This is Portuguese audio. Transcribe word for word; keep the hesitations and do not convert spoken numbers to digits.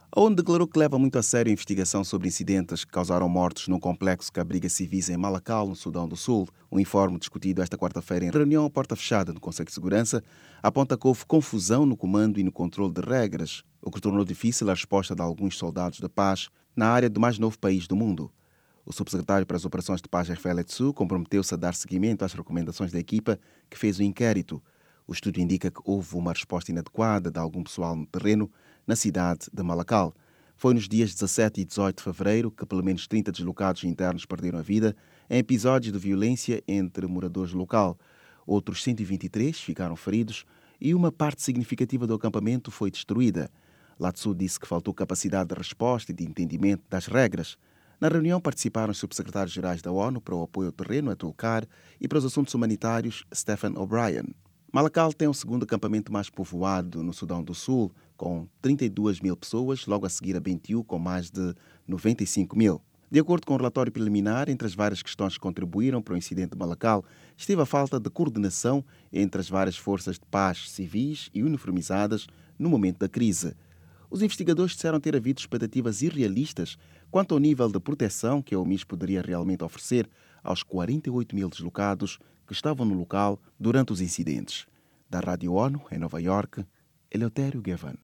A ONU declarou que leva muito a sério a investigação sobre incidentes que causaram mortes num complexo que abriga civis em Malakal, no Sudão do Sul. Um informe discutido esta quarta-feira em reunião à porta fechada no Conselho de Segurança aponta que houve confusão no comando e no controle de regras, o que tornou difícil a resposta de alguns soldados de paz na área do mais novo país do mundo. O subsecretário para as Operações de Paz, Rafael Etsu, comprometeu-se a dar seguimento às recomendações da equipa que fez o inquérito. O estudo indica que houve uma resposta inadequada de algum pessoal no terreno na cidade de Malakal. Foi nos dias dezassete e dezoito de fevereiro que pelo menos trinta deslocados internos perderam a vida em episódios de violência entre moradores do local. Outros cento e vinte e três ficaram feridos e uma parte significativa do acampamento foi destruída. Latsu disse que faltou capacidade de resposta e de entendimento das regras. Na reunião participaram os subsecretários-gerais da ONU para o apoio ao terreno, Atul Kar, e para os assuntos humanitários, Stephen O'Brien. Malakal tem o segundo acampamento mais povoado no Sudão do Sul, com trinta e duas mil pessoas, logo a seguir a Bentiu, com mais de noventa e cinco mil. De acordo com o relatório preliminar, entre as várias questões que contribuíram para o incidente de Malakal, esteve a falta de coordenação entre as várias forças de paz civis e uniformizadas no momento da crise. Os investigadores disseram ter havido expectativas irrealistas quanto ao nível de proteção que a OMIS poderia realmente oferecer aos quarenta e oito mil deslocados que estavam no local durante os incidentes. Da Rádio ONU, em Nova Iorque, Eleutério Gavan.